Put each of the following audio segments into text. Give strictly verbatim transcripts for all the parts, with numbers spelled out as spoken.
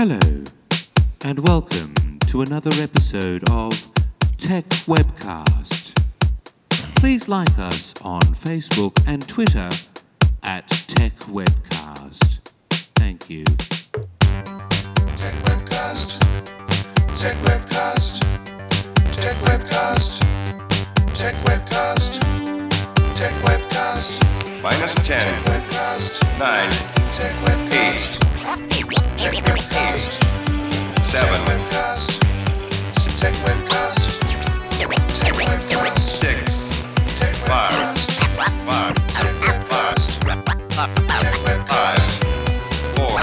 Hello, and welcome to another episode of Tech Webcast. Please like us on Facebook and Twitter at Tech Webcast. Thank you. Tech Webcast. Tech Webcast. Tech Webcast. Tech Webcast. Tech Webcast. Minus ten. Tech Webcast. Nine. Tech Webcast. Tech Webcast. Seven. Webcast. Tech Webcast. Tech Webcast. Six. Tech Five. Webcast. Five. Tech Webcast. Tech Webcast. Five. Four.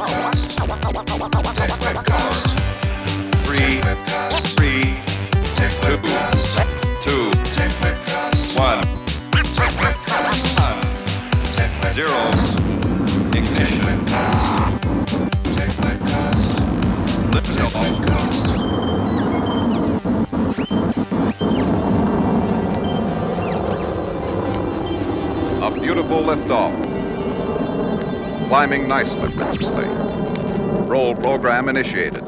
Tech Webcast. Three. Webcast. Three. Tech Two. Webcast. Two. Tech Webcast. One. Tech Webcast. One. Tech Webcast. Zero. Ignition. Tech Webcast. Lift off. A beautiful liftoff. Climbing nicely, nicely. Roll program initiated.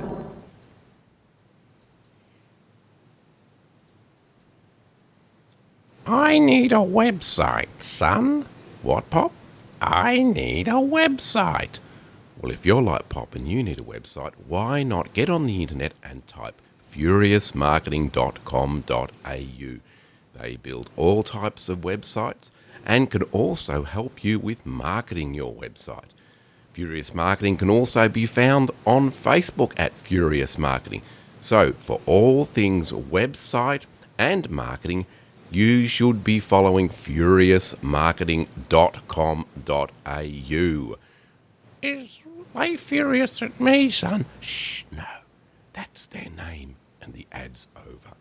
I need a website, son. What, Pop? I need a website. Well, if you're like Pop and you need a website, why not get on the internet and type furious marketing dot com dot a u. They build all types of websites and can also help you with marketing your website. Furious Marketing can also be found on Facebook at Furious Marketing. So, for all things website and marketing, you should be following furious marketing dot com dot a u. Is they furious at me, son? Shh, no. That's their name, and the ad's over.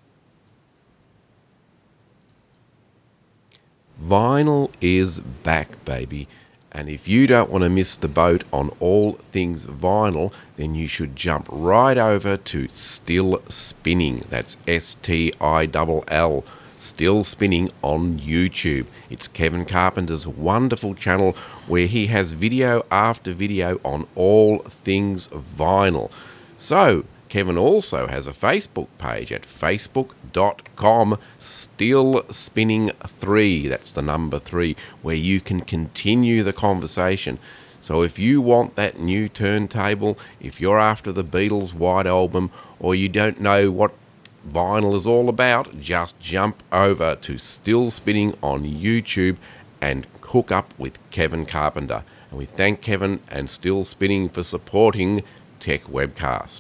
Vinyl is back, baby. And if you don't want to miss the boat on all things vinyl, then you should jump right over to Still Spinning. That's S T I L L. Still Spinning on YouTube. It's Kevin Carpenter's wonderful channel where he has video after video on all things vinyl. So, Kevin also has a Facebook page at facebook dot com still spinning three. That's the number three, where you can continue the conversation. So if you want that new turntable, if you're after the Beatles' White Album, or you don't know what vinyl is all about, just jump over to Still Spinning on YouTube and hook up with Kevin Carpenter. And we thank Kevin and Still Spinning for supporting Tech Webcast.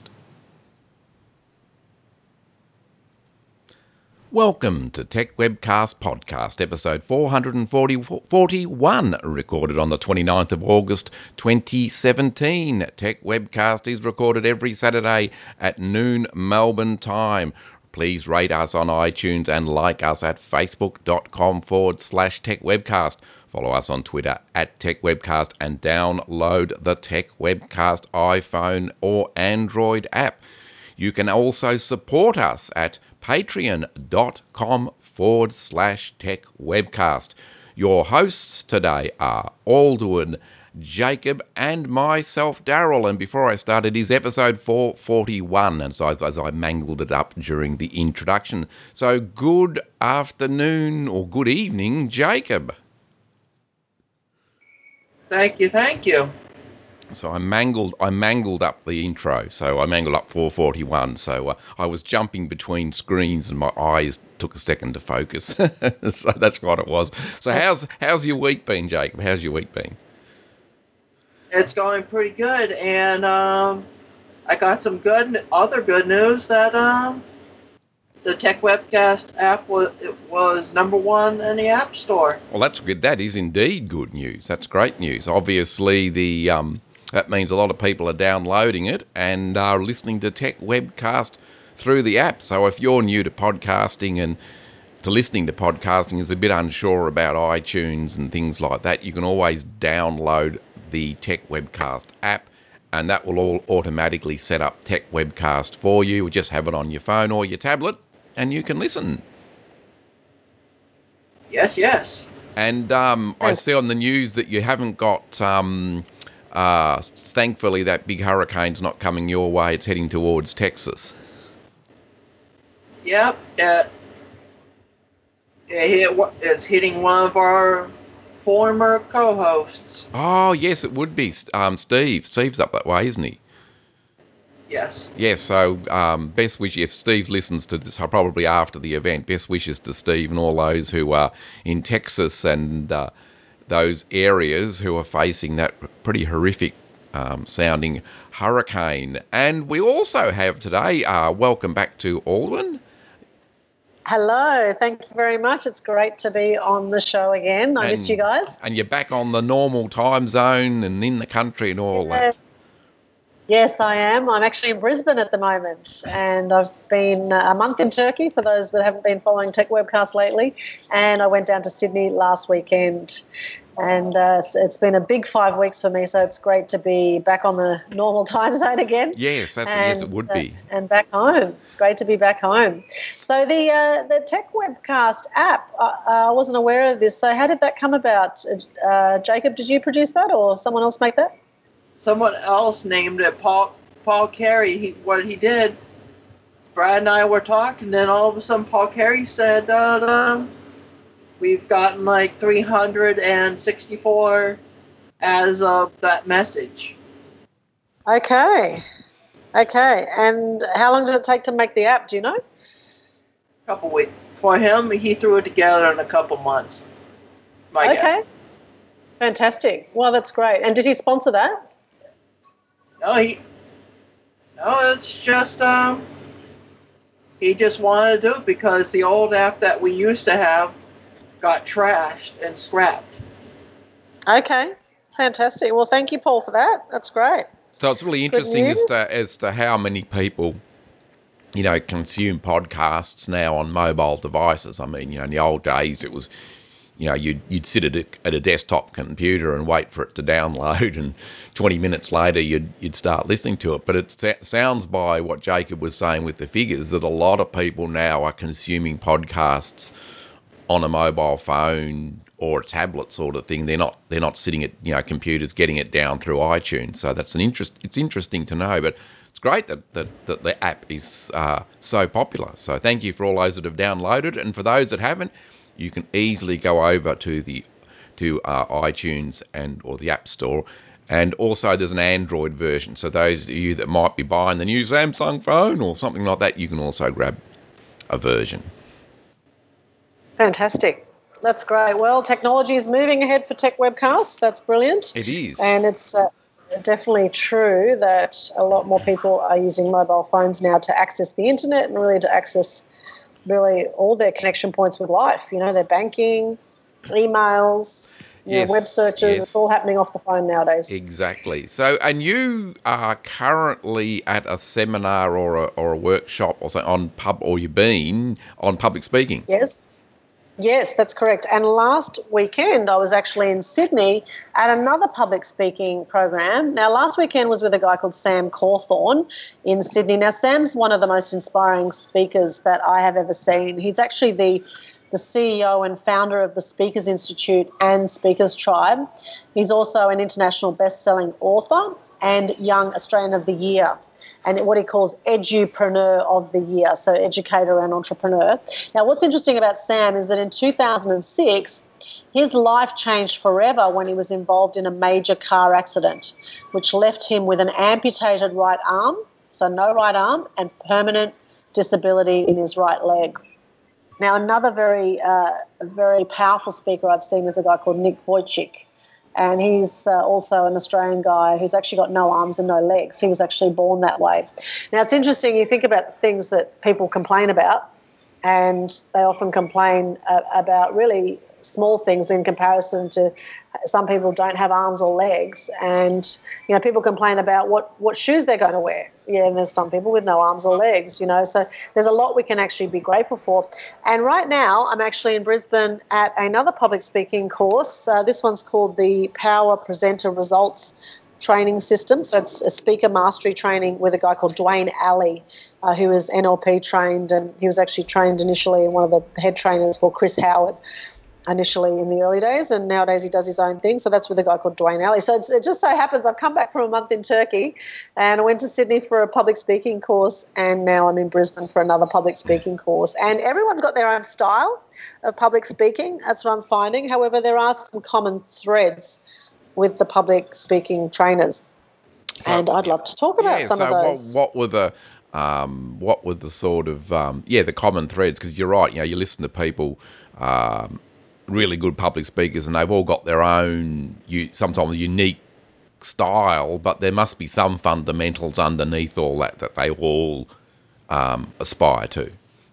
Welcome to Tech Webcast Podcast, episode four forty-one, recorded on the twenty-ninth of August twenty seventeen. Tech Webcast is recorded every Saturday at noon Melbourne time. Please rate us on iTunes and like us at facebook.com forward slash Tech Webcast. Follow us on Twitter at Tech Webcast and download the Tech Webcast iPhone or Android app. You can also support us at patreon.com forward slash Tech Webcast. Your hosts today are Aldwin, Jacob, and myself, Daryl. And before I start, it is episode four forty-one, and so as I mangled it up during the introduction. So good afternoon or good evening, Jacob. Thank you, thank you. So I mangled, I mangled up the intro. So I mangled up four forty-one. So uh, I was jumping between screens, and my eyes took a second to focus. So that's what it was. So how's how's your week been, Jacob? How's your week been? It's going pretty good, and um, I got some good, other good news that um, the Tech Webcast app was it was number one in the App Store. Well, that's good. That is indeed good news. That's great news. Obviously, the um, that means a lot of people are downloading it and are listening to Tech Webcast through the app. So if you're new to podcasting and to listening to podcasting is a bit unsure about iTunes and things like that, you can always download the Tech Webcast app, and that will all automatically set up Tech Webcast for you. Just have it on your phone or your tablet, and you can listen. Yes, yes. And um, I see on the news that you haven't got um, uh, thankfully that big hurricane's not coming your way. It's heading towards Texas. Yep. Uh, it hit, it's hitting one of our former co-hosts. Oh, yes, it would be um, Steve. Steve's up that way, isn't he? Yes. Yes, so um, best wishes, if Steve listens to this, probably after the event, best wishes to Steve and all those who are in Texas and uh, those areas who are facing that pretty horrific um, sounding hurricane. And we also have today, uh, welcome back to Alwyn. Hello, thank you very much. It's great to be on the show again. I And- missed you guys. And you're back on the normal time zone and in the country and all Yeah. that. Yes, I am. I'm actually in Brisbane at the moment, and I've been uh, a month in Turkey for those that haven't been following Tech Webcast lately, and I went down to Sydney last weekend. And uh, it's- it's been a big five weeks for me, so it's great to be back on the normal time zone again. Yes, that's, yes, it would uh, be. and back home. It's great to be back home. So the uh, the Tech Webcast app, uh, I wasn't aware of this. So how did that come about? Uh, Jacob, did you produce that, or someone else make that? Someone else named it Paul Paul Carey. He, what he did, Brad and I were talking, then all of a sudden Paul Carey said, uh, um, we've gotten like three hundred sixty-four as of that message. Okay. Okay. And how long did it take to make the app? Do you know? A couple weeks. For him, he threw it together in a couple months. My Okay. guess. Fantastic. Well, that's great. And did he sponsor that? No, he. No, it's just um. He just wanted to do it because the old app that we used to have got trashed and scrapped. Okay. Fantastic. Well, thank you, Paul, for that. That's great. So it's really interesting as news. to, as to how many people, you know, consume podcasts now on mobile devices. I mean, you know, in the old days it was, you know, you'd, you'd sit at a, at a desktop computer and wait for it to download, and twenty minutes later you'd you'd start listening to it. But it sa- sounds by what Jacob was saying with the figures that a lot of people now are consuming podcasts on a mobile phone or a tablet sort of thing. They're not they're not sitting at, you know, computers getting it down through iTunes. So that's an interest. It's interesting to know, but it's great that that, that the app is uh, so popular. So thank you for all those that have downloaded, and for those that haven't, you can easily go over to the to uh, iTunes and or the App Store. And also there's an Android version. So those of you that might be buying the new Samsung phone or something like that, you can also grab a version. Fantastic. That's great. Well, technology is moving ahead for Tech Webcasts. That's brilliant. It is. And it's uh, definitely true that a lot more people are using mobile phones now to access the internet and really to access really all their connection points with life. You know, their banking, emails, you know, Yes, web searches. yes. It's all happening off the phone nowadays. Exactly. So, and you are currently at a seminar or a, or a workshop or something on pub, or you've been on public speaking. Yes. Yes, that's correct. And last weekend I was actually in Sydney at another public speaking program. Now, last weekend was with a guy called Sam Cawthorne in Sydney. Now, Sam's one of the most inspiring speakers that I have ever seen. He's actually the the C E O and founder of the Speakers Institute and Speakers Tribe. He's also an international best-selling author and Young Australian of the Year, and what he calls Edupreneur of the Year, so educator and entrepreneur. Now, what's interesting about Sam is that in two thousand six, his life changed forever when he was involved in a major car accident, which left him with an amputated right arm, so no right arm, and permanent disability in his right leg. Now, another very, uh, very powerful speaker I've seen is a guy called Nick Vujicic. And he's uh, also an Australian guy who's actually got no arms and no legs. He was actually born that way. Now, it's interesting, you think about the things that people complain about, and they often complain uh, about really small things in comparison to some people don't have arms or legs. And, you know, people complain about what, what shoes they're going to wear. Yeah, and there's some people with no arms or legs, you know. So there's a lot we can actually be grateful for. And right now I'm actually in Brisbane at another public speaking course. Uh, this one's called the Power Presenter Results Training System. So it's a speaker mastery training with a guy called Dwayne Alley, uh, who is N L P trained, and he was actually trained initially in one of the head trainers for Chris Howard. initially in the early days, and nowadays he does his own thing. So that's with a guy called Dwayne Alley. So it's, it just so happens I've come back from a month in Turkey, and I went to Sydney for a public speaking course, and now I'm in Brisbane for another public speaking course. And everyone's got their own style of public speaking. That's what I'm finding. However, there are some common threads with the public speaking trainers, So, and I'd yeah. love to talk about yeah, some so of those. What, what were the um, what were the sort of um, yeah the common threads? Because you're right, you know, you listen to people, um, really good public speakers, and they've all got their own, you sometimes unique style, but there must be some fundamentals underneath all that that they all um, aspire to.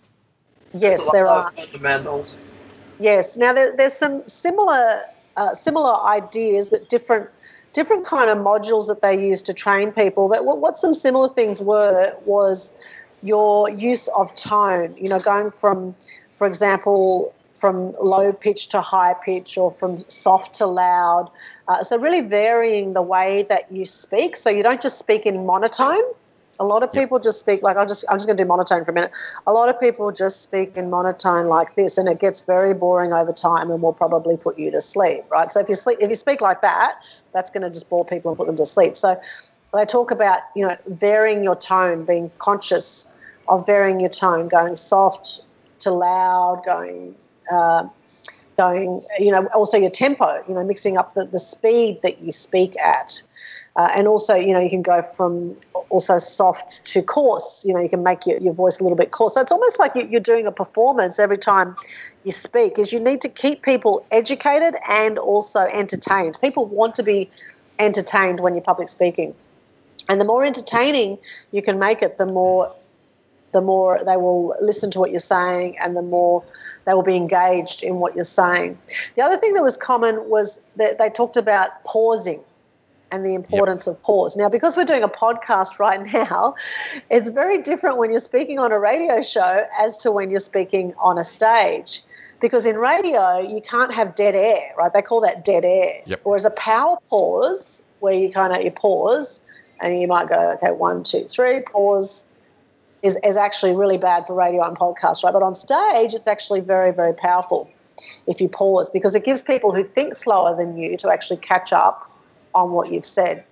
Yes, There's a there lot are. of fundamentals. Yes. Now there, there's some similar uh, similar ideas, but different different kind of modules that they use to train people. But what, what some similar things were was your use of tone. You know, going from, for example, from low pitch to high pitch, or from soft to loud. Uh, so really varying the way that you speak. So you don't just speak in monotone. A lot of people just speak like, I'll just, I'm just going to do monotone for a minute. A lot of people just speak in monotone like this, and it gets very boring over time and will probably put you to sleep, right? So if you sleep, if you speak like that, that's going to just bore people and put them to sleep. So they talk about, you know, varying your tone, being conscious of varying your tone, going soft to loud, going, uh, going, you know, also your tempo, you know, mixing up the, the speed that you speak at. Uh, and also, you know, you can go from also soft to coarse. You know, you can make your, your voice a little bit coarse. So it's almost like you, you're doing a performance every time you speak, is you need to keep people educated and also entertained. People want to be entertained when you're public speaking. And the more entertaining you can make it, the more the more they will listen to what you're saying, and the more they will be engaged in what you're saying. The other thing that was common was that they talked about pausing and the importance yep. of pause. Now, because we're doing a podcast right now, it's very different when you're speaking on a radio show as to when you're speaking on a stage. Because in radio, you can't have dead air, right? They call that dead air. Yep. Whereas a power pause, where you kind of you pause and you might go, okay, one, two, three, pause, is, is actually really bad for radio and podcast, right? But on stage, it's actually very, very powerful if you pause, because it gives people who think slower than you to actually catch up on what you've said.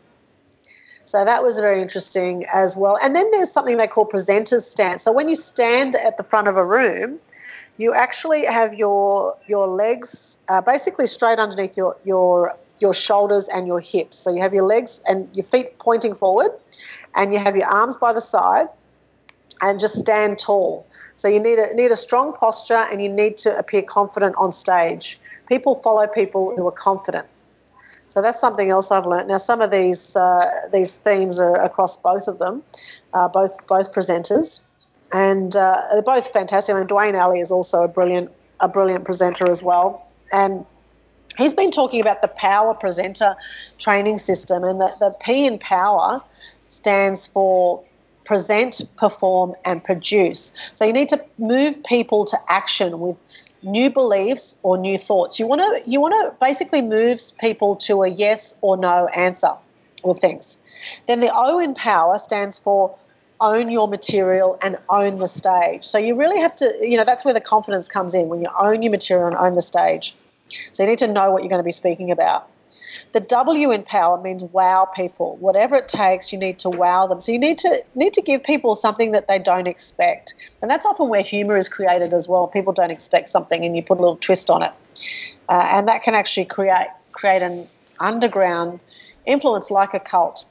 So that was very interesting as well. And then there's something they call presenter's stance. So when you stand at the front of a room, you actually have your your legs uh, basically straight underneath your your your shoulders and your hips. So you have your legs and your feet pointing forward, and you have your arms by the side, and just stand tall. So you need a need a strong posture, and you need to appear confident on stage. People follow people who are confident. So that's something else I've learned. Now, some of these uh, these themes are across both of them, uh, both both presenters, and uh, they're both fantastic. I mean, Dwayne Alley is also a brilliant a brilliant presenter as well, and he's been talking about the Power Presenter training system, and the, the P in Power stands for present, perform, and produce. So you need to move people to action with new beliefs or new thoughts. You want to you want to basically move people to a yes or no answer with things. Then the O in Power stands for own your material and own the stage. So you really have to, you know, that's where the confidence comes in, when you own your material and own the stage. So you need to know what you're going to be speaking about. The W in Power means wow people. Whatever it takes, you need to wow them. So you need to need to give people something that they don't expect. And that's often where humour is created as well. People don't expect something and you put a little twist on it. Uh, and that can actually create create an underground influence like a cult.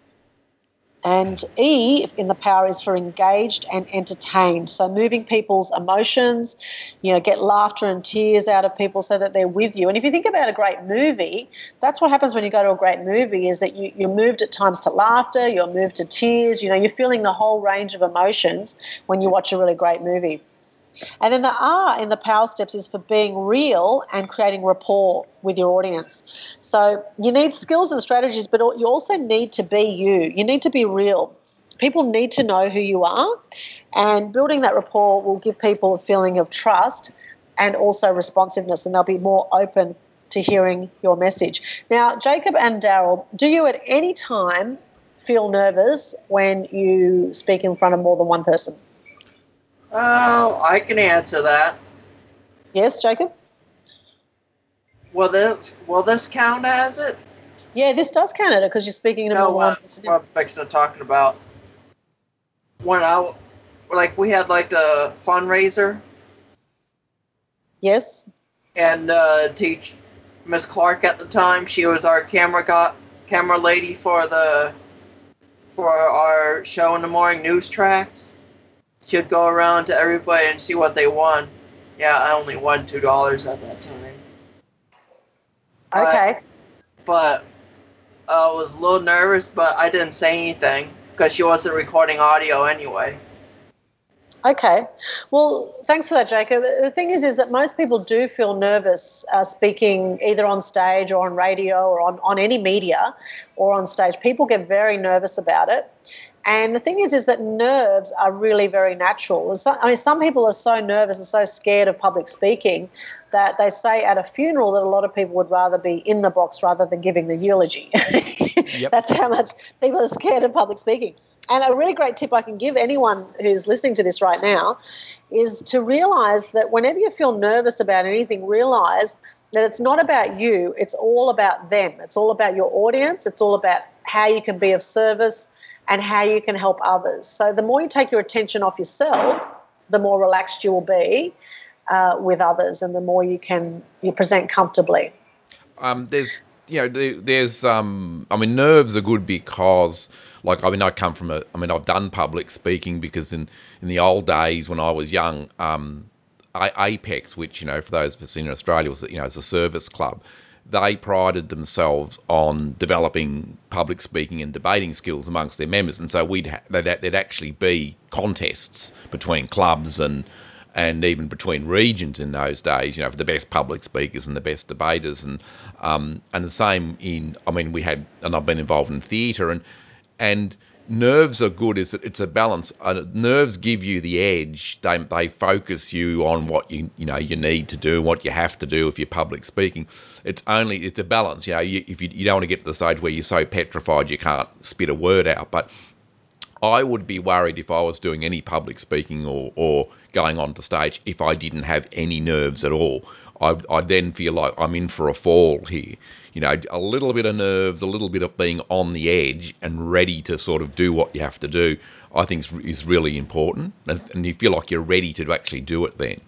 And E in the Power is for engaged and entertained. So moving people's emotions, you know, get laughter and tears out of people so that they're with you. And if you think about a great movie, that's what happens when you go to a great movie, is that you, you're moved at times to laughter, you're moved to tears, you know, you're feeling the whole range of emotions when you watch a really great movie. And then the R in the Power Steps is for being real and creating rapport with your audience. So you need skills and strategies, but you also need to be you. You need to be real. People need to know who you are, and building that rapport will give people a feeling of trust and also responsiveness, and they'll be more open to hearing your message. Now, Jacob and Daryl, do you at any time feel nervous when you speak in front of more than one person? Oh, I can answer that. Yes, Jacob? will this will this count as it? Yeah, this does count it because you're speaking in a No, more what, sensitive. what I'm fixing to talking about. When I, like, we had, like, a fundraiser, Yes. and uh, teach Miss Clark at the time, she was our camera got, camera lady for the for our show in the morning news tracks. She'd go around to everybody and see what they won. Yeah, I only won two dollars at that time. Okay. But I was a little nervous, but I didn't say anything because she wasn't recording audio anyway. Okay. Well, thanks for that, Jacob. The thing is, is that most people do feel nervous uh, speaking either on stage or on radio or on, on any media or on stage. People get very nervous about it. And the thing is, is that nerves are really very natural. So, I mean, some people are so nervous and so scared of public speaking that they say at a funeral that a lot of people would rather be in the box rather than giving the eulogy. Yep. That's how much people are scared of public speaking. And a really great tip I can give anyone who's listening to this right now is to realise that whenever you feel nervous about anything, realise that it's not about you, it's all about them. It's all about your audience. It's all about how you can be of service and how you can help others. So the more you take your attention off yourself, the more relaxed you will be uh, with others and the more you can you present comfortably. Um, there's, you know, there, there's, um, I mean, nerves are good because, like, I mean, I come from a, I mean, I've done public speaking because in, in the old days when I was young, um, I, Apex, which, you know, for those of us in Australia, was, you know, as a service club, they prided themselves on developing public speaking and debating skills amongst their members, and so we'd ha- there'd, there'd actually be contests between clubs and and even between regions in those days, you know, for the best public speakers and the best debaters, and um, and the same in, I mean, we had, and I've been involved in theatre, and and nerves are good. Is it's a balance. Uh, nerves give you the edge. They they focus you on what you you know you need to do, what you have to do if you're public speaking. It's only it's a balance. You know, you, if you you don't want to get to the stage where you're so petrified you can't spit a word out. But I would be worried if I was doing any public speaking or or going on the stage if I didn't have any nerves at all. I I then feel like I'm in for a fall here. You know, a little bit of nerves, a little bit of being on the edge and ready to sort of do what you have to do, I think is, is really important. And, and you feel like you're ready to actually do it then.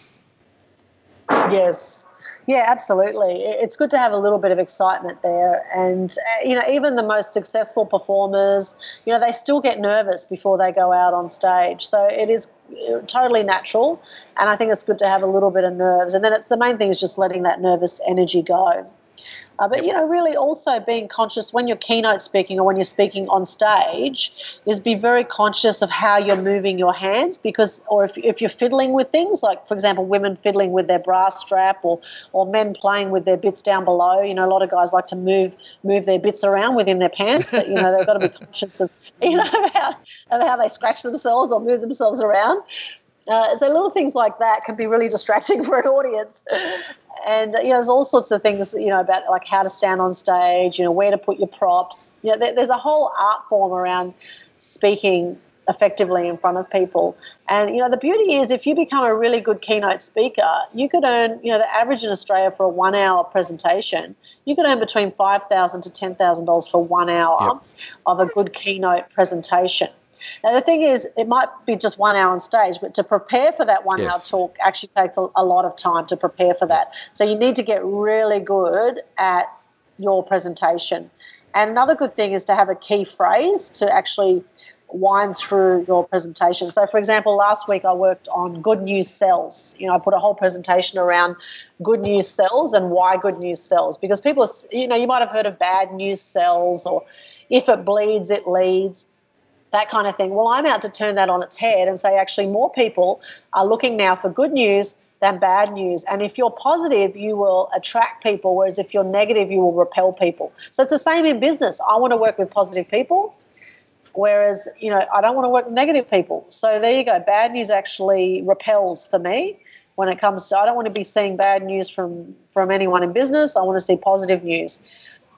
Yes. Yeah, absolutely. It's good to have a little bit of excitement there. And, uh, you know, even the most successful performers, you know, they still get nervous before they go out on stage. So it is totally natural. And I think it's good to have a little bit of nerves. And then it's the main thing is just letting that nervous energy go. Uh, but, you know, really also being conscious when you're keynote speaking or when you're speaking on stage is be very conscious of how you're moving your hands because, or if, if you're fiddling with things, like, for example, women fiddling with their bra strap or or men playing with their bits down below. You know, a lot of guys like to move move their bits around within their pants. That, you know, they've got to be conscious of, you know, of how, of how they scratch themselves or move themselves around. Uh, so little things like that can be really distracting for an audience. And, you know, there's all sorts of things, you know, about like how to stand on stage, you know, where to put your props. You know, there, there's a whole art form around speaking effectively in front of people. And, you know, the beauty is if you become a really good keynote speaker, you could earn, you know, the average in Australia for a one-hour presentation, you could earn between five thousand dollars to ten thousand dollars for one hour yep. of a good keynote presentation. Now, the thing is, it might be just one hour on stage, but to prepare for that one-hour yes. talk actually takes a, a lot of time to prepare for that. So you need to get really good at your presentation. And another good thing is to have a key phrase to actually wind through your presentation. So, for example, last week I worked on good news sells. You know, I put a whole presentation around good news sells and why good news sells. Because people, you know, you might have heard of bad news sells or if it bleeds, it leads. That kind of thing. Well, I'm out to turn that on its head and say actually more people are looking now for good news than bad news. And if you're positive, you will attract people, whereas if you're negative, you will repel people. So it's the same in business. I want to work with positive people, whereas, you know, I don't want to work with negative people. So there you go. Bad news actually repels for me when it comes to, I don't want to be seeing bad news from, from anyone in business. I want to see positive news.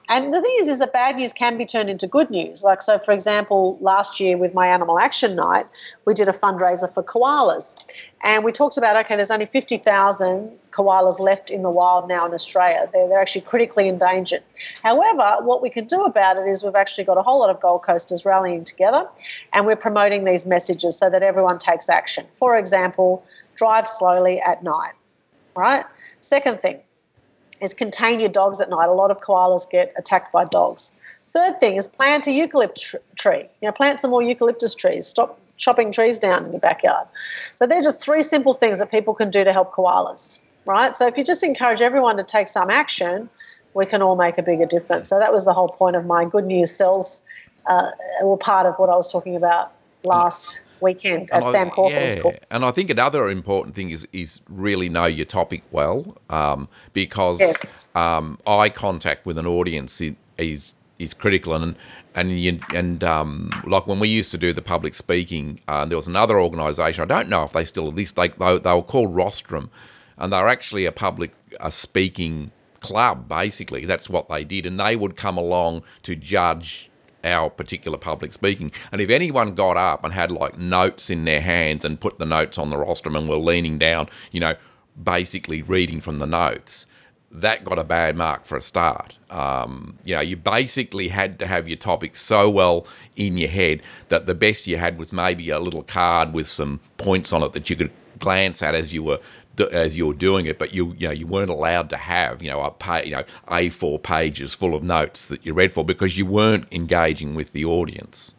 And the thing is, is that bad news can be turned into good news. Like, so, for example, last year with my Animal Action Night, we did a fundraiser for koalas. And we talked about, okay, there's only fifty thousand koalas left in the wild now in Australia. They're, they're actually critically endangered. However, what we can do about it is we've actually got a whole lot of Gold Coasters rallying together, and we're promoting these messages so that everyone takes action. For example, drive slowly at night, right? Second thing is contain your dogs at night. A lot of koalas get attacked by dogs. Third thing is plant a eucalypt tr- tree. You know, plant some more eucalyptus trees. Stop chopping trees down in your backyard. So they're just three simple things that people can do to help koalas, right? So if you just encourage everyone to take some action, we can all make a bigger difference. So that was the whole point of my Good News Cells, uh, were part of what I was talking about last weekend at And I- Sam Cawthorn's yeah, course. and I think another important thing is is really know your topic well, um, because Yes. um, eye contact with an audience i- is is critical, and and you, and um, like when we used to do the public speaking, uh, there was another organisation. I don't know if they still exist. Like they, they were called Rostrum, and they were actually a public a speaking club. Basically, that's what they did, and they would come along to judge our particular public speaking. And if anyone got up and had like notes in their hands and put the notes on the rostrum and were leaning down, you know, basically reading from the notes, that got a bad mark for a start. Um, you know, you basically had to have your topic so well in your head that the best you had was maybe a little card with some points on it that you could glance at as you were as you were doing it, but you you know you weren't allowed to have you know a pa- you know A four pages full of notes that you read for, because you weren't engaging with the audience.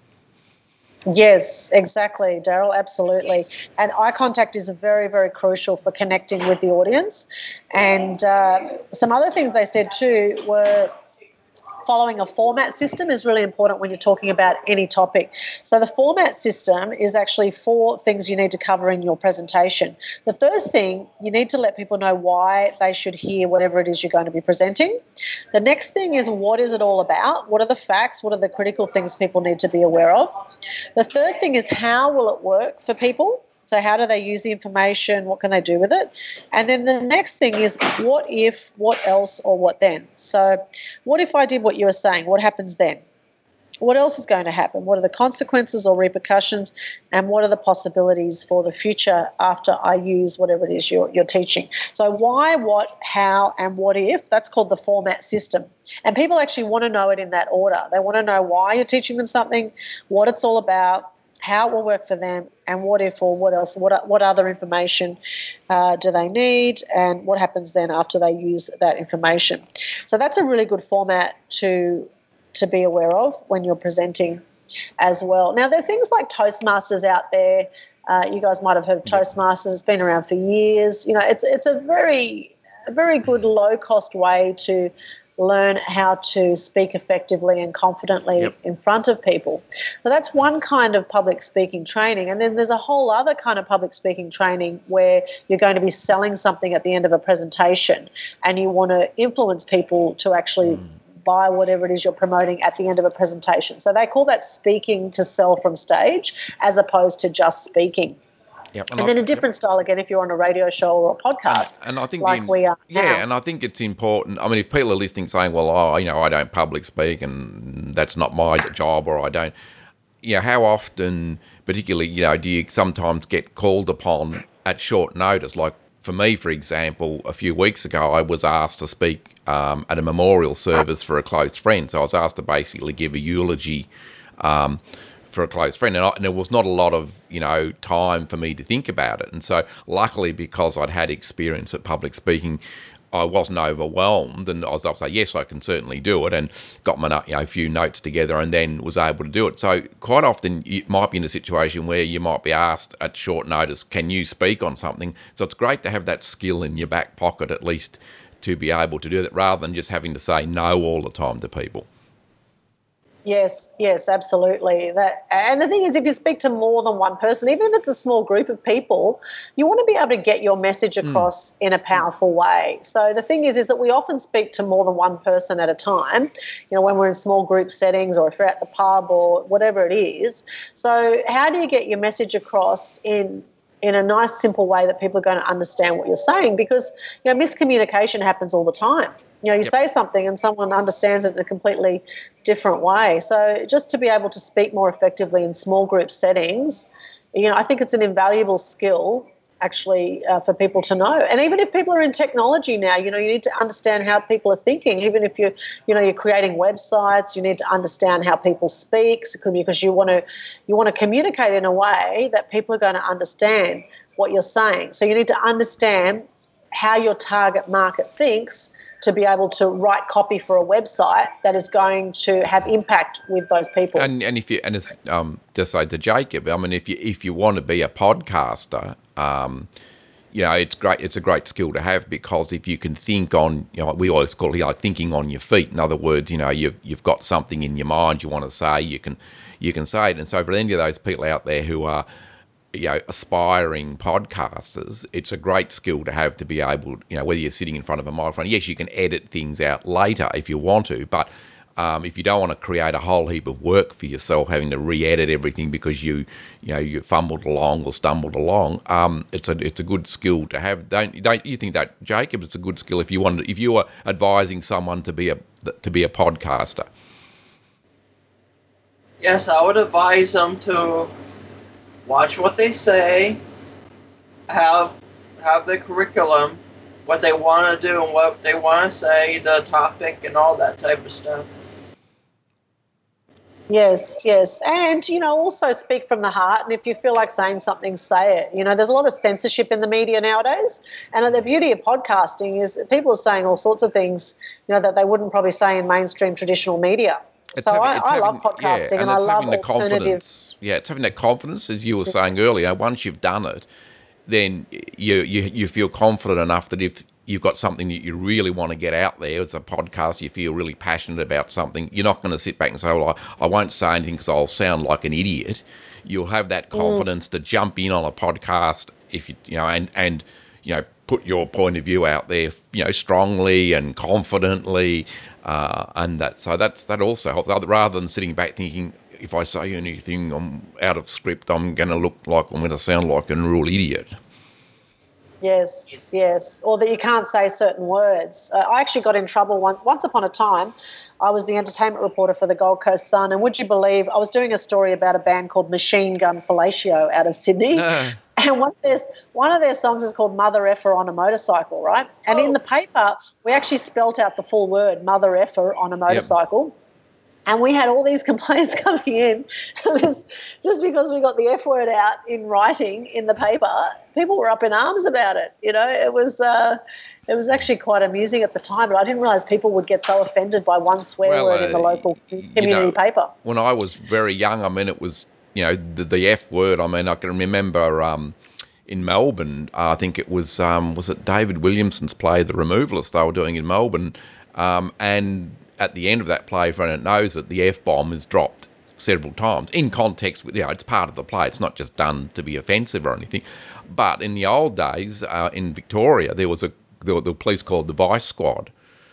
Yes, exactly, Daryl, absolutely. And eye contact is very, very crucial for connecting with the audience. And uh, some other things they said too were following a format system is really important when you're talking about any topic. So the format system is actually four things you need to cover in your presentation. The first thing, you need to let people know why they should hear whatever it is you're going to be presenting. The next thing is, what is it all about? What are the facts? What are the critical things people need to be aware of? The third thing is, how will it work for people? So how do they use the information? What can they do with it? And then the next thing is, what if, what else, or what then? So what if I did what you were saying? What happens then? What else is going to happen? What are the consequences or repercussions? And what are the possibilities for the future after I use whatever it is you're, you're teaching? So why, what, how, and what if? That's called the format system. And people actually want to know it in that order. They want to know why you're teaching them something, what it's all about, how it will work for them, and what if or what else, what what other information uh, do they need, and what happens then after they use that information. So that's a really good format to to be aware of when you're presenting as well. Now, there are things like Toastmasters out there. Uh, you guys might have heard of Toastmasters. It's been around for years. You know, it's it's a very a very good low cost way to learn how to speak effectively and confidently Yep. in front of people. So that's one kind of public speaking training. And then there's a whole other kind of public speaking training where you're going to be selling something at the end of a presentation, and you want to influence people to actually mm. buy whatever it is you're promoting at the end of a presentation. So they call that speaking to sell from stage, as opposed to just speaking. Yep. And, I- then a different yep. style again if you're on a radio show or a podcast, And, and I think like the, we are yeah, now. and I think it's important. I mean, if people are listening saying, "Well, oh, you know, I don't public speak, and that's not my job," or I don't, you know, how often, particularly, you know, do you sometimes get called upon at short notice? Like for me, for example, a few weeks ago, I was asked to speak um, at a memorial service for a close friend. So I was asked to basically give a eulogy Um, for a close friend, and, I, and there was not a lot of you know time for me to think about it. And so, luckily, because I'd had experience at public speaking, I wasn't overwhelmed, and I was able to say, yes, I can certainly do it, and got my you know a few notes together, and then was able to do it. So quite often, you might be in a situation where you might be asked at short notice, "Can you speak on something?" So it's great to have that skill in your back pocket, at least, to be able to do that, rather than just having to say no all the time to people. Yes, yes, absolutely. That, and the thing is, if you speak to more than one person, even if it's a small group of people, you want to be able to get your message across mm. in a powerful way. So the thing is, is that we often speak to more than one person at a time, you know, when we're in small group settings or if we're at the pub or whatever it is. So how do you get your message across in in a nice, simple way that people are going to understand what you're saying? Because, you know, miscommunication happens all the time. You know, you Yep. say something and someone understands it in a completely different way. So just to be able to speak more effectively in small group settings, you know, I think it's an invaluable skill actually uh, for people to know. And even if people are in technology now, you know, you need to understand how people are thinking. Even if you're, you know, you're creating websites, you need to understand how people speak because you want to you want to communicate in a way that people are going to understand what you're saying. So you need to understand how your target market thinks to be able to write copy for a website that is going to have impact with those people. And and if you and it's um just say to Jacob, I mean, if you if you want to be a podcaster, um, you know, it's great. It's a great skill to have because if you can think on, you know, we always call it like thinking on your feet. In other words, you know, you've you've got something in your mind you want to say, you can you can say it. And so for any of those people out there who are, you know, aspiring podcasters, it's a great skill to have to be able, you know, whether you're sitting in front of a microphone, yes, you can edit things out later if you want to, but um, if you don't want to create a whole heap of work for yourself, having to re-edit everything because you, you know, you fumbled along or stumbled along, um, it's a it's a good skill to have. Don't don't you think that, Jacob? It's a good skill if you want, if you were advising someone to be a to be a podcaster. Yes, I would advise them to watch what they say, have have the curriculum, what they want to do and what they want to say, the topic and all that type of stuff. Yes, yes. And, you know, also speak from the heart. And if you feel like saying something, say it. You know, there's a lot of censorship in the media nowadays. And the beauty of podcasting is that people are saying all sorts of things, you know, that they wouldn't probably say in mainstream traditional media. It's so having, I, it's I having, love podcasting yeah, and, and I it's love having the alternative. confidence. Yeah, it's having that confidence, as you were saying earlier. Once you've done it, then you you you feel confident enough that if you've got something that you really want to get out there, as a podcast, you feel really passionate about something, you're not going to sit back and say, well, I, I won't say anything because I'll sound like an idiot. You'll have that confidence mm. to jump in on a podcast if you, you know, and, and, you know, put your point of view out there, you know, strongly and confidently, uh, and that, so that's, that also helps, rather than sitting back thinking, if I say anything I'm out of script, I'm going to look like, I'm going to sound like a real idiot. Yes, yes, or that you can't say certain words. Uh, I actually got in trouble one, once upon a time. I was the entertainment reporter for the Gold Coast Sun, and would you believe I was doing a story about a band called Machine Gun Fellatio out of Sydney, No. and one of, their, one of their songs is called Mother Effer on a Motorcycle, right? And in the paper, we actually spelt out the full word, Mother Effer on a motorcycle. Yep. And we had all these complaints coming in. Just because we got the F word out in writing in the paper, people were up in arms about it. You know, it was uh, it was actually quite amusing at the time, but I didn't realise people would get so offended by one swear well, word uh, in the local community you know, paper. When I was very young, I mean, it was, you know, the, the F word. I mean, I can remember um, in Melbourne, uh, I think it was, um, was it David Williamson's play, The Removalists, they were doing in Melbourne, um, and at the end of that play, if anyone knows that the F-bomb is dropped several times in context with, you know, it's part of the play. It's not just done to be offensive or anything. But in the old days, uh, in Victoria, there was a there were the police called the Vice Squad,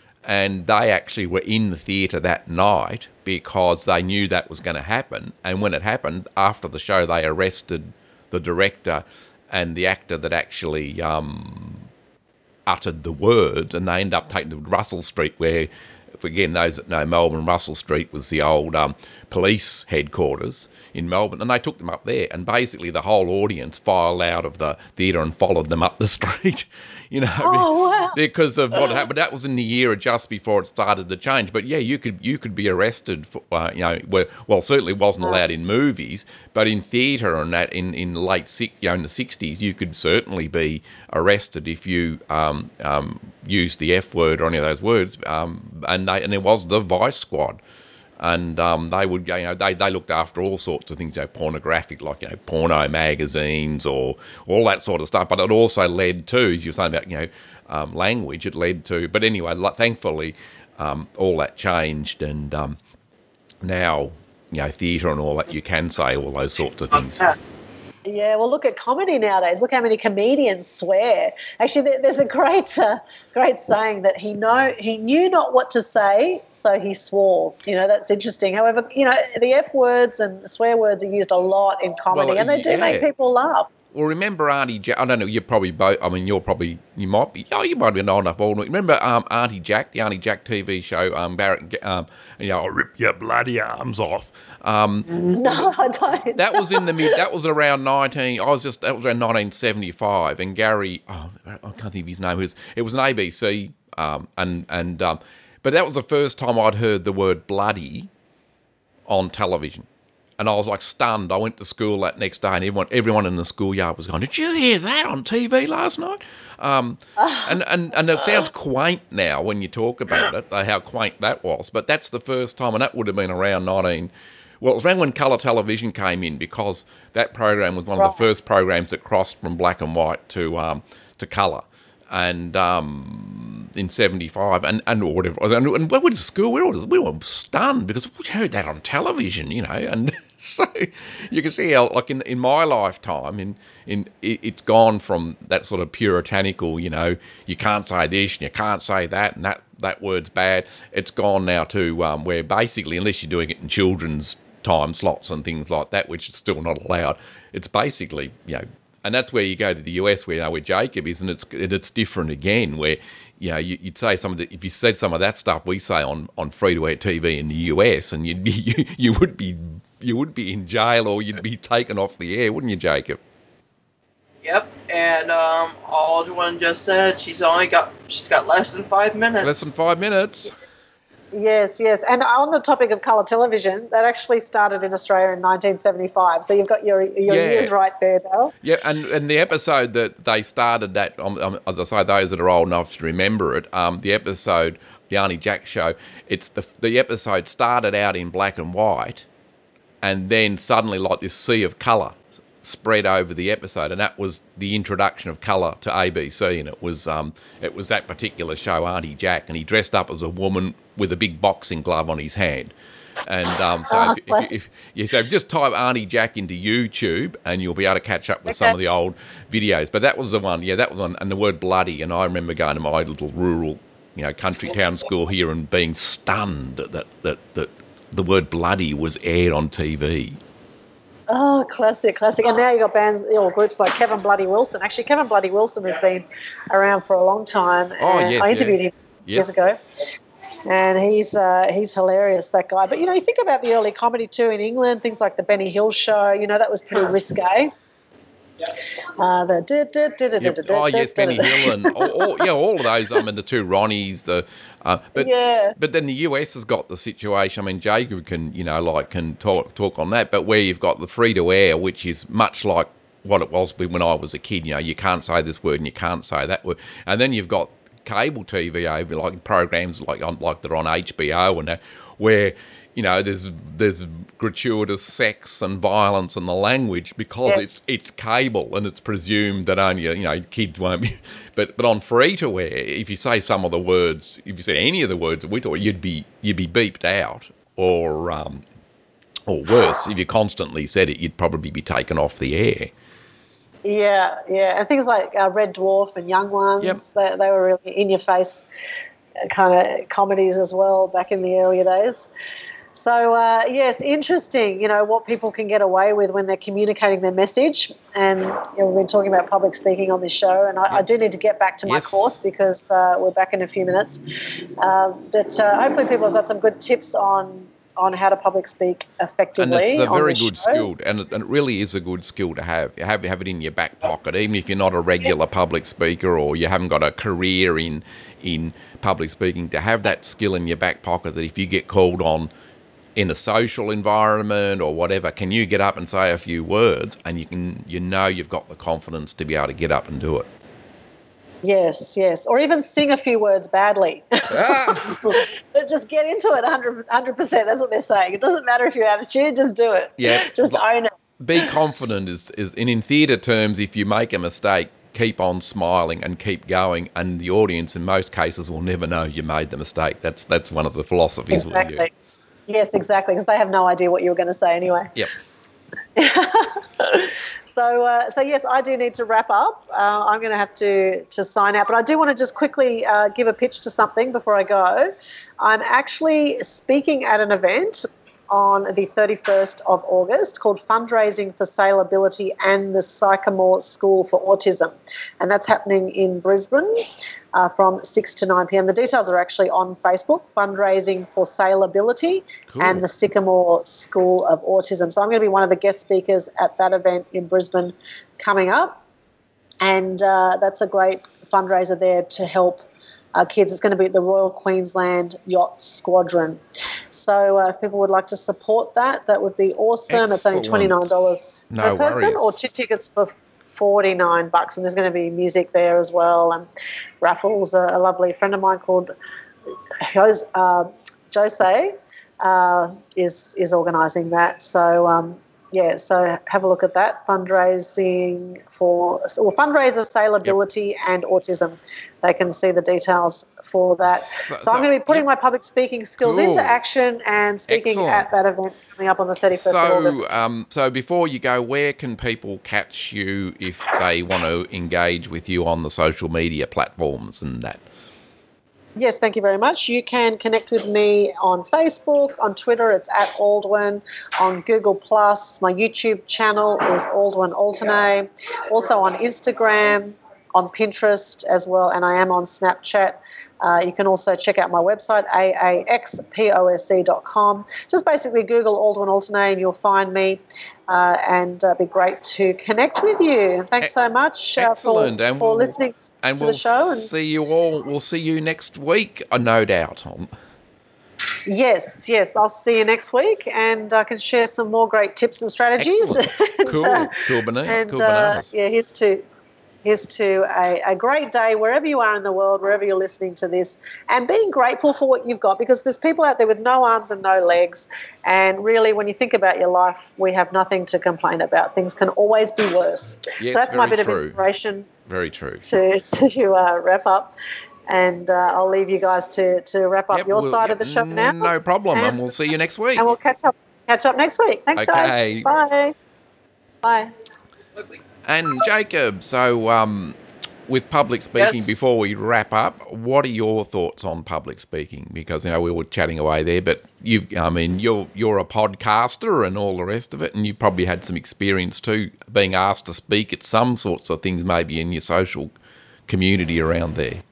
and they actually were in the theatre that night because they knew that was going to happen. And when it happened, after the show, they arrested the director and the actor that actually um, uttered the words, and they ended up taking them to Russell Street, where, again, those that know Melbourne, Russell Street was the old um, police headquarters in Melbourne, and they took them up there, and basically the whole audience filed out of the theatre and followed them up the street, you know, oh, wow. because of what happened. That was in the year just before it started to change. But yeah, you could you could be arrested for, uh, you know, where, well, certainly wasn't allowed in movies, but in theatre and that in in late six, you know, in the sixties, you could certainly be arrested if you um, um, used the F word or any of those words, um, and they, and there was the Vice Squad. And um, they would, you know, they, they looked after all sorts of things, you know, pornographic, like, you know, porno magazines or all that sort of stuff. But it also led to, as you were saying about, you know, um, language, it led to. But anyway, thankfully, um, all that changed, and um, now, you know, theatre and all that, you can say all those sorts of things. Yeah, well, look at comedy nowadays. Look how many comedians swear. Actually, there, there's a great, uh, great saying that he know he knew not what to say, so he swore. You know, that's interesting. However, you know, the F words and swear words are used a lot in comedy, Well, and they do yeah. make people laugh. Well, remember Auntie Jack? I don't know. You're probably both. I mean, you're probably you might be. Oh, you might be old enough. Old. Remember um, Auntie Jack, the Auntie Jack T V show? Um, Barrett. Um, you know, I'll rip your bloody arms off. Um, No, I don't. that was in the mid. That was around nineteen. I was just. That was around nineteen seventy-five. And Gary. Oh, I can't think of his name. It was. It was an A B C. Um, and and um, but that was the first time I'd heard the word bloody on television. And I was like stunned. I went to school that next day, and everyone, everyone in the schoolyard was going, "Did you hear that on T V last night?" Um, and, and and it sounds quaint now when you talk about it, how quaint that was. But that's the first time, and that would have been around nineteen. Well, it was around when colour television came in, because that program was one of the first programs that crossed from black and white to um, to colour, and um, in seventy-five, and and or whatever. And, and we went to school. We were all, we were stunned because we heard that on television, you know, and. So you can see how, like in, in my lifetime, in in it, it's gone from that sort of puritanical, you know, you can't say this and you can't say that, and that, that word's bad. It's gone now to um, where basically, unless you're doing it in children's time slots and things like that, which is still not allowed, it's basically, you know, and that's where you go to the U S, where, you know, where Jacob is, and it's it's different again, where, you know, you, you'd say some of the, if you said some of that stuff we say on, on free-to-air T V in the U S, and you'd be, you, you would be you would be in jail, or you'd be taken off the air, wouldn't you, Jacob? Yep, and um, Aldwin just said she's only got she's got less than five minutes. Less than five minutes. Yes, yes. And on the topic of colour television, that actually started in Australia in nineteen seventy-five. So you've got your your Yeah. years right there, Dale. Yeah, and, and the episode that they started that, um, um, as I say, those that are old enough to remember it, um, the episode, the Auntie Jack show, it's the the episode started out in black and white, and then suddenly, like this sea of colour spread over the episode, and that was the introduction of colour to A B C, and it was um, it was that particular show, Auntie Jack, and he dressed up as a woman with a big boxing glove on his hand. And um, so, Oh, if, if, bless. if yeah, so just type Auntie Jack into YouTube, and you'll be able to catch up with some Okay. of the old videos. But that was the one, yeah, that was one, and the word bloody. And I remember going to my little rural, you know, country town school here and being stunned that that that the word bloody was aired on T V. Oh, classic, classic. And now you've got bands or groups like Kevin Bloody Wilson. Actually, Kevin Bloody Wilson has been around for a long time. Oh, and yes, I interviewed yeah. him Yes. years ago. And he's uh, he's hilarious, that guy. But, you know, you think about the early comedy too in England, things like the Benny Hill show, you know, that was pretty risque. Uh, the du- du- du- du- Yep. du- du- Oh du- yes, du- Benny du- Hill and all, all, yeah, all of those. I mean, the two Ronnies. The uh, but Yeah. but then the U S has got the situation. I mean, Jacob can you know like can talk talk on that. But where you've got the free to air, which is much like what it was when I was a kid. You know, you can't say this word and you can't say that word. And then you've got cable T V over like programs like on like they're on H B O and that, where you know there's there's gratuitous sex and violence in the language because Yes. it's it's cable and it's presumed that only you know kids won't be. But but on free to air, if you say some of the words, if you say any of the words that we thought, you'd be you'd be beeped out, or um, or worse, if you constantly said it, you'd probably be taken off the air. Yeah, yeah. And things like uh, Red Dwarf and Young Ones, Yep. they, they were really in-your-face kind of comedies as well back in the earlier days. So, uh, yes, interesting, you know, what people can get away with when they're communicating their message. And you know, we've been talking about public speaking on this show, and I, I do need to get back to my Yes. course because uh, we're back in a few minutes. Um, but uh, hopefully people have got some good tips on on how to public speak effectively. And it's a on very this good show. skill, and it, and it really is a good skill to have. You have have it in your back pocket, even if you're not a regular public speaker or you haven't got a career in in public speaking. To have that skill in your back pocket, that if you get called on in a social environment or whatever, can you get up and say a few words, and you can you know you've got the confidence to be able to get up and do it. Yes, yes. Or even sing a few words badly. Ah. But just get into it one hundred percent. That's what they're saying. It doesn't matter if your attitude, just do it. Yeah. Just own it. Be confident is, is and in theatre terms, if you make a mistake, keep on smiling and keep going, and the audience in most cases will never know you made the mistake. That's that's one of the philosophies. with you. Exactly. Yes, exactly, because they have no idea what you were going to say anyway. Yep. So, uh, so yes, I do need to wrap up. Uh, I'm going to have to to sign out, but I do want to just quickly uh, give a pitch to something before I go. I'm actually speaking at an event on the thirty-first of August called Fundraising for Saleability and the Sycamore School for Autism. And that's happening in Brisbane uh, from six to nine p.m. The details are actually on Facebook, Fundraising for Saleability Cool. and the Sycamore School of Autism. So I'm going to be one of the guest speakers at that event in Brisbane coming up. And uh, that's a great fundraiser there to help Uh, kids. It's going to be at the Royal Queensland Yacht Squadron. So uh, if people would like to support that, that would be awesome. It's only Excellent. twenty-nine dollars No per person, worries. or two tickets for forty-nine bucks. And there's going to be music there as well, and raffles. A, a lovely friend of mine called Jose, uh, Jose uh, is is organising that. So um, yeah, so have a look at that. Fundraising for, or fundraiser saleability Yep. and autism. They can see the details for that. So- So, so- I'm going to be putting yep. my public speaking skills Cool. into action and speaking Excellent. at that event coming up on the thirty-first of August. So, um, so before you go, where can people catch you if they want to engage with you on the social media platforms and that? Yes, thank you very much. You can connect with me on Facebook, on Twitter, it's at Aldwin, on Google Plus. My YouTube channel is Aldwin Alternate. Also on Instagram, on Pinterest as well, and I am on Snapchat. Uh, you can also check out my website, a a x p o s e dot com. Just basically Google Aldwin Alternate and you'll find me, uh, and uh, it'd be great to connect with you. Thanks so much uh, for, Excellent, and for we'll- listening And to we'll the show. And see you all. We'll see you next week, uh, no doubt. On yes, yes, I'll see you next week, and I can share some more great tips and strategies. Excellent. and, Cool. uh, Cool banana. and Cool uh, bananas. yeah, here's to here's to a, a great day wherever you are in the world, wherever you're listening to this, and being grateful for what you've got, because there's people out there with no arms and no legs, and really when you think about your life, we have nothing to complain about. Things can always be worse. Yes, so that's my very bit true. of inspiration Very true. to, to uh, wrap up. And uh, I'll leave you guys to, to wrap up Yep, your we'll- side yep, of the show now. No problem, and, And- we'll see you next week. And we'll catch up catch up next week. Thanks, Okay. guys. Bye. Bye. And Jacob, so um, with public speaking, Yes. before we wrap up, what are your thoughts on public speaking? Because you know we were chatting away there, but you, I mean, you're you're a podcaster and all the rest of it, and you probably had some experience too, being asked to speak at some sorts of things, maybe in your social community around there.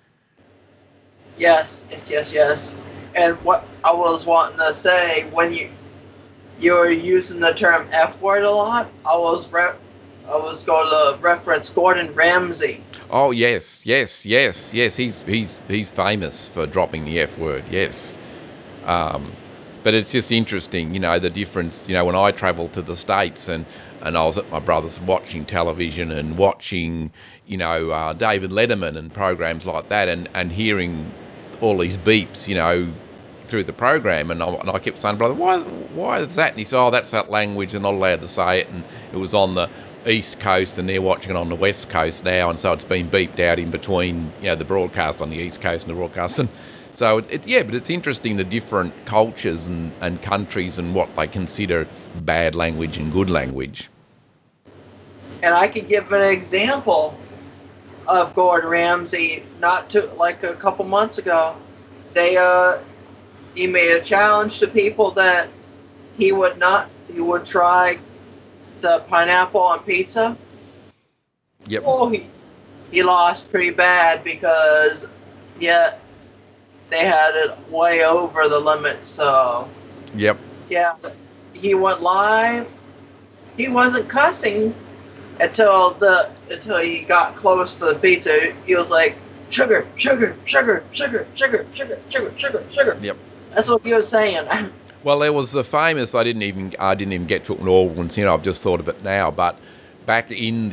Yes, yes, yes, yes. And what I was wanting to say, when you you were using the term F word a lot, I was re- I was going to reference Gordon Ramsay. Oh yes, yes, yes, yes. He's he's he's famous for dropping the F word. Yes, um, but it's just interesting, you know, the difference. You know, when I travelled to the States and and I was at my brother's watching television and watching, you know, uh, David Letterman and programs like that, and and hearing all these beeps, you know, through the program, and I, and I kept saying, brother, why why is that? And he said, oh, that's that language, they're not allowed to say it, and it was on the East Coast and they're watching it on the West Coast now, and so it's been beeped out in between, you know, the broadcast on the East Coast and the broadcast. And so it's it, yeah, but it's interesting the different cultures and, and countries and what they consider bad language and good language. And I could give an example of Gordon Ramsay. Not too like a couple months ago, they uh he made a challenge to people that he would not he would try the pineapple on pizza. Yep. Oh, he he lost pretty bad because yeah, they had it way over the limit. So Yep. yeah, he went live. He wasn't cussing until the until he got close to the pizza. He was like, sugar, sugar, sugar, sugar, sugar, sugar, sugar, sugar, sugar. Yep. That's what he was saying. Well, there was the famous. I didn't even. I didn't even get to it in all once. You know, I've just thought of it now. But back in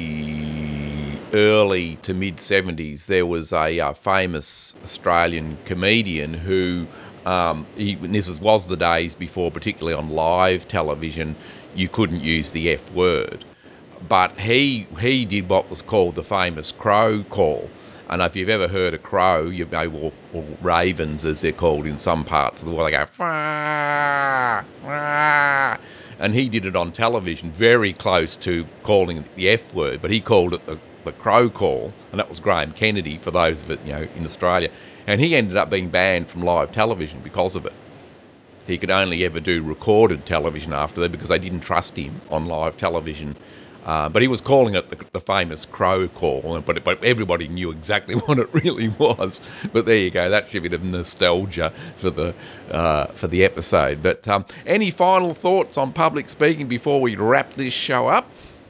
the early to mid seventies, there was a uh, famous Australian comedian who. Um, he, and this is, was the days before, particularly on live television, you couldn't use the F word. But he he did what was called the famous crow call. And if you've ever heard a crow, you know, or, or ravens as they're called in some parts of the world, they go, "Fah, fah." And he did it on television, very close to calling it the F word, but he called it the, the crow call, and that was Graham Kennedy, for those of it, you know, in Australia. And he ended up being banned from live television because of it. he could only ever do recorded television after that because they didn't trust him on live television. Uh, but he was calling it the, the famous crow call, but, but everybody knew exactly what it really was. But there you go, that's a bit of nostalgia for the uh, for the episode. But um, any final thoughts on public speaking before we wrap this show up?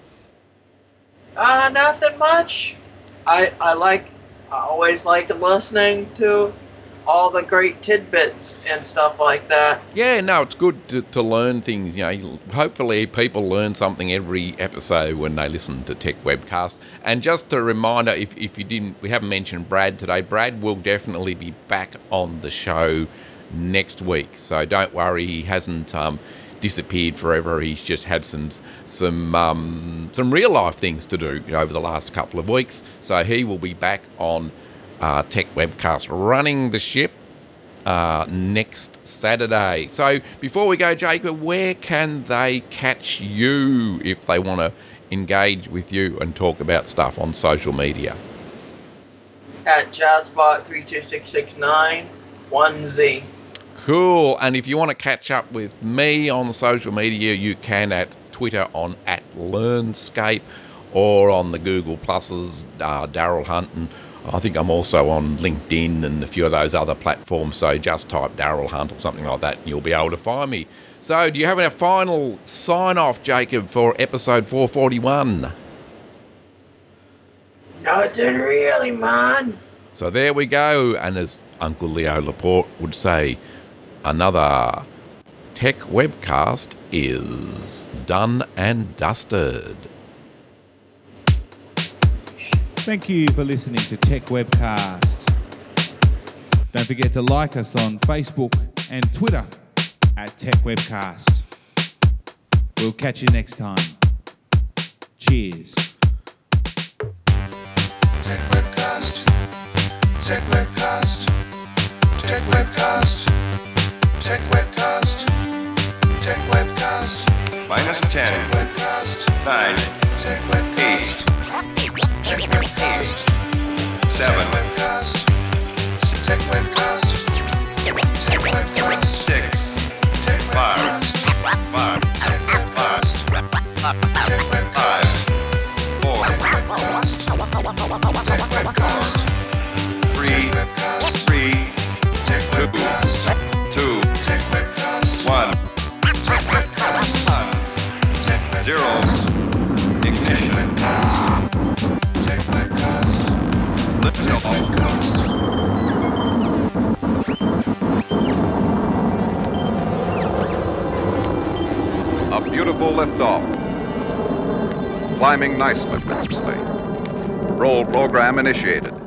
Uh, nothing much. I I like I always like listening to all the great tidbits and stuff like that. Yeah, no, it's good to, to learn things. You know, hopefully people learn something every episode when they listen to Tech Webcast. And just a reminder, if, if you didn't, we haven't mentioned Brad today. Brad will definitely be back on the show next week. So don't worry, he hasn't um, disappeared forever. He's just had some some um, some real life things to do over the last couple of weeks. So he will be back on Uh, Tech Webcast, running the ship uh, next Saturday. So before we go, Jacob, where can they catch you if they want to engage with you and talk about stuff on social media? At Jazzbot three two six six nine one Z. Cool. And if you want to catch up with me on social media, you can at Twitter on at Learnscape, or on the Google Pluses, uh, Daryl Hunt, and I think I'm also on LinkedIn and a few of those other platforms, so just type Daryl Hunt or something like that and you'll be able to find me. So do you have a final sign-off, Jacob, for episode four forty-one? Nothing really, man. So there we go, and as Uncle Leo Laporte would say, another Tech Webcast is done and dusted. Thank you for listening to Tech Webcast. Don't forget to like us on Facebook and Twitter at Tech Webcast. We'll catch you next time. Cheers. Tech Webcast. Tech Webcast. Tech Webcast. Tech Webcast. Tech Webcast. Minus Tech ten, Webcast. nine, Tech Webcast. eight, Tech Webcast. seven, Webcast. Tech Webcast. Tech Webcast. six, Tech five, Webcast. five, Tech Webcast. Tech Webcast. five, four, Tech Webcast. three, Webcast. three, Tech Webcast. two, Tech Webcast. one, Tech Webcast. one, Tech Webcast. zero, ignition, Tech Webcast. lift off. Webcast. A beautiful liftoff. Climbing nicely. Roll program initiated.